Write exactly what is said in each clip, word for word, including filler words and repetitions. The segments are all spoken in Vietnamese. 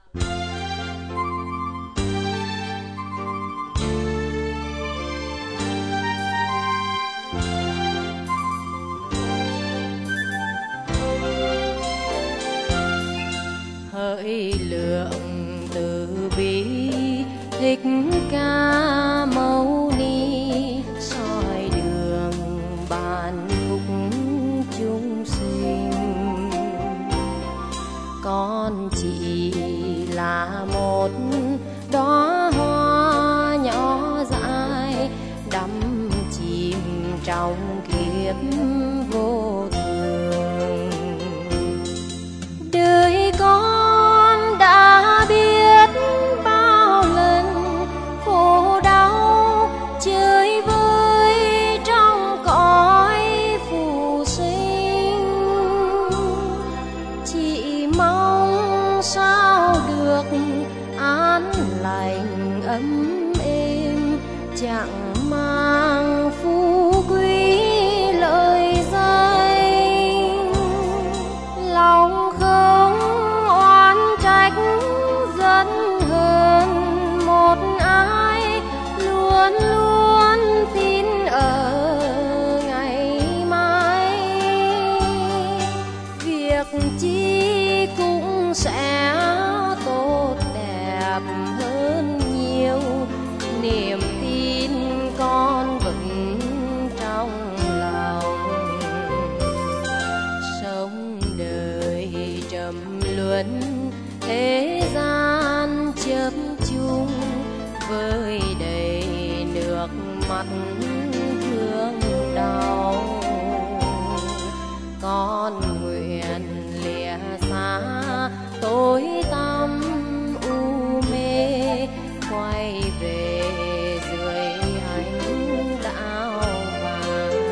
hỡi lượng từ bi thích ca mâu ni, soi đường ban phúc chúng sinh. Con chỉ là một đóa hoa nhỏ dại đắm chìm trong kiếp vô thường. Đời con đã biết bao lần khổ đau chơi vơi trong cõi phù sinh, chỉ mong sao được an lành ấm êm, chẳng mang phú quý lời danh. Lòng không oán trách giận hờn một ai, luôn luôn tin ở ngày mai. Việc chi cũng sẽ tốt đẹp hơn nhiều, niềm tin con vẫn trong lòng. Sống đời trầm luân thế gian chớp chung, với đầy nước mắt thương đau. Con nguyện lìa xa tối tăm u mê, quay về dưới ánh đạo vàng.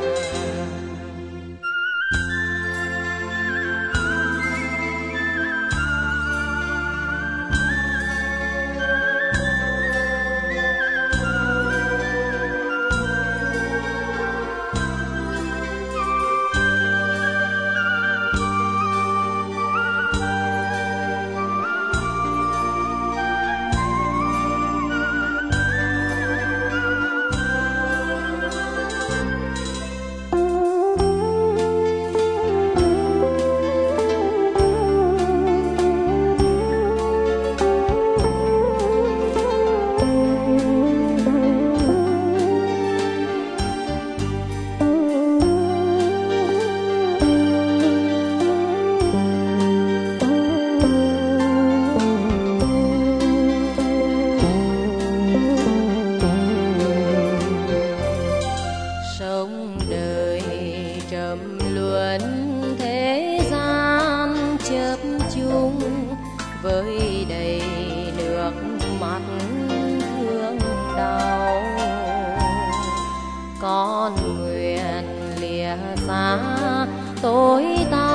Sống đời trầm luân thế gian chớp chung, với đầy nước mắt thương đau. Con nguyện lìa xa tối tăm